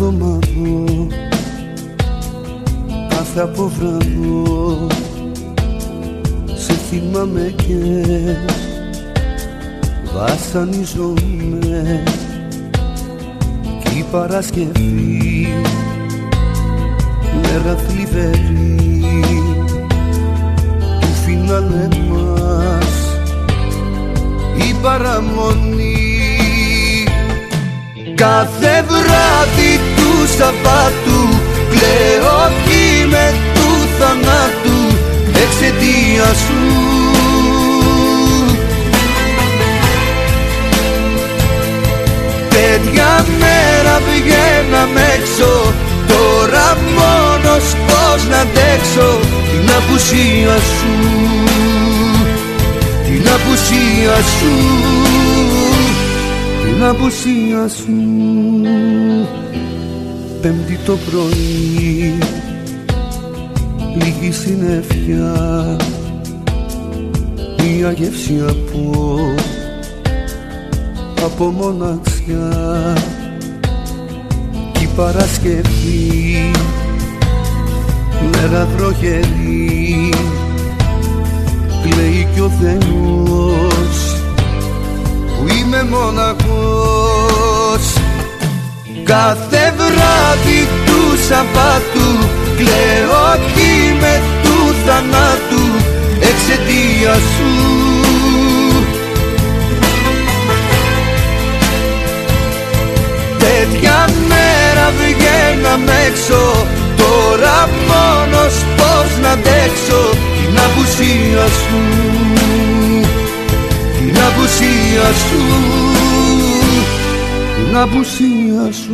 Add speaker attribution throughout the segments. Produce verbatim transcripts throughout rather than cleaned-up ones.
Speaker 1: εβδομάδο, κάθε αποβράδο σε θυμάμαι και βασανίζομαι. Κι η Παρασκευή, μέρα θλιβερή του φινάλε μας, η παραμονή. Κάθε βράδυ του Σαββάτου κλαίω κι με του θανάτου εξαιτίας σου. Τέτοια μέρα βγαίναμε έξω, τώρα μόνος πώς να αντέξω την απουσία σου, την απουσία σου, την απουσία σου. Πέμπτη το πρωί, λίγη συννεφιά, μια γεύση από, από μοναξιά. Κι η Παρασκευή, μέρα βροχερή, κλαίει κι ο Θεός που είμαι μοναχός. Κάθε βράδυ του Σαββάτου κλαίω κι με του θανάτου εξαιτίας σου. Τέτοια μέρα βγαίναμε έξω, τώρα μόνος πώς να αντέξω την απουσία σου, την απουσία σου, την απουσία σου.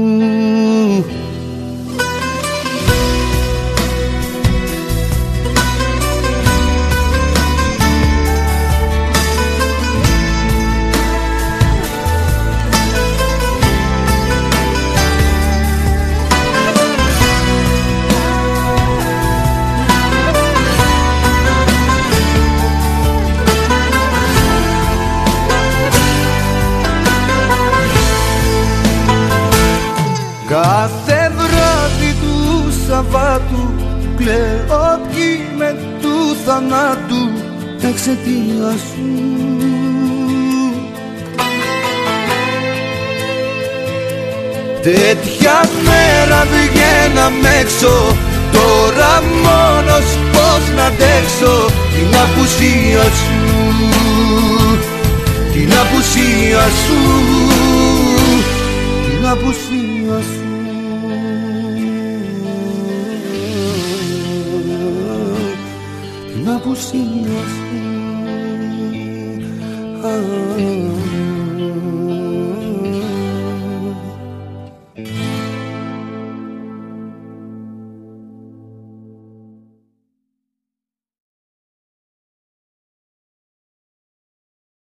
Speaker 1: Κάθε βράδυ του Σαββάτου κλαίω κι με του θανάτου εξαιτίας σου. Τέτοια μέρα βγαίναμε έξω, τώρα μόνος πώς να αντέξω την απουσία σου, την απουσία σου, την απουσία σου. Την απουσία σου.